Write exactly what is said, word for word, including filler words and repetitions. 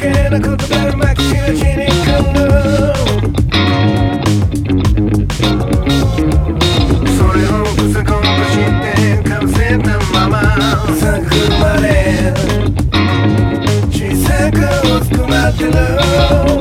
計な言葉でまき散らしに来るそれをくすこんとしてかぶせたまま咲くまで小さく薄くなってる